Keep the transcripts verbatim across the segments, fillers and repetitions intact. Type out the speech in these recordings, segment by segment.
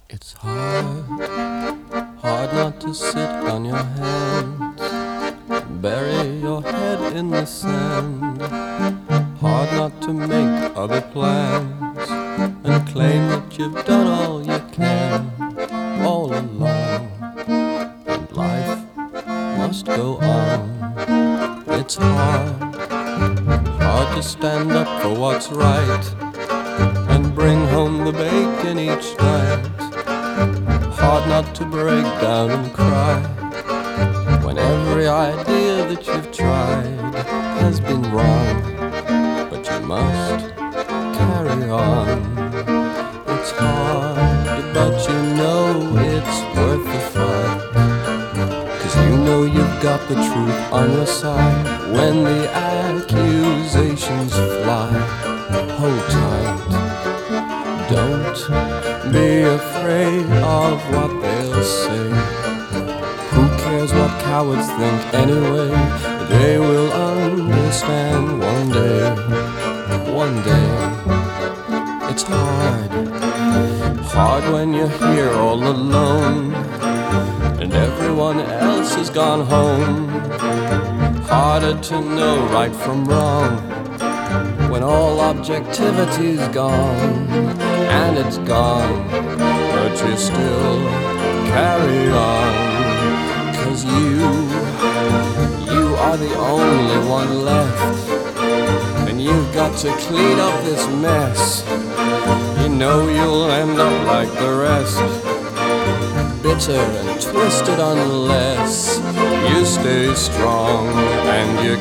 It's hard, hard not to sit on your hands, bury your head in the sand. Hard not to make other plans and claim that you've done all you can all along, and life must go on. It's hard, hard to stand up for what's right and bring home the bacon each night. Hard not to break down and cry when every idea that you've tried has been wrong, but you must carry on. It's hard, but you know it's worth the fight, 'cause you know you've got the truth on your side. When the accusations fly, hold tight. Don't be afraid of what they'll say. Who cares what cowards think anyway? They will understand one day, one day. It's hard, hard when you're here all alone and everyone else has gone home. Harder to know right from wrong when all objectivity's gone, and it's gone, but you still carry on. 'Cause you, you are the only one left, and you've got to clean up this mess. You know you'll end up like the rest, bitter and twisted unless you stay strong and you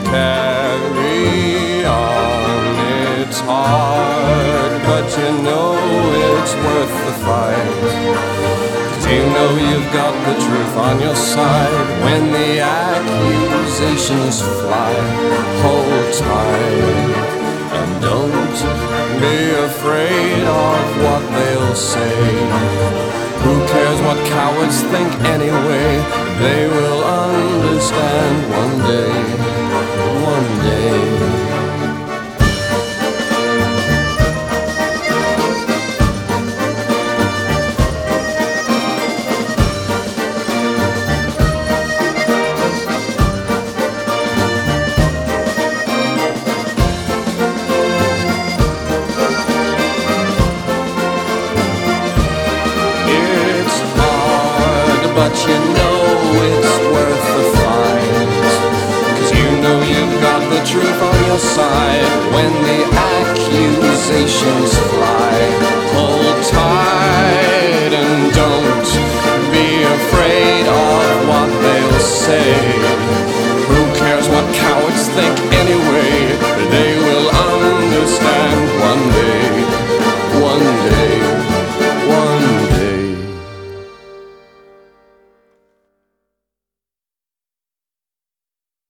carry on. It's hard, but you know it's worth the fight, 'cause you know you've got the truth on your side. When the accusations fly, hold tight and don't be afraid of what they'll say. Who cares what cowards think anyway? They will understand one day, one day. But you know it's worth the fight, 'cause you know you've got the truth on your side. When the accusations fly, hold tight and don't be afraid of what they'll say. Who cares what cowards think anyway?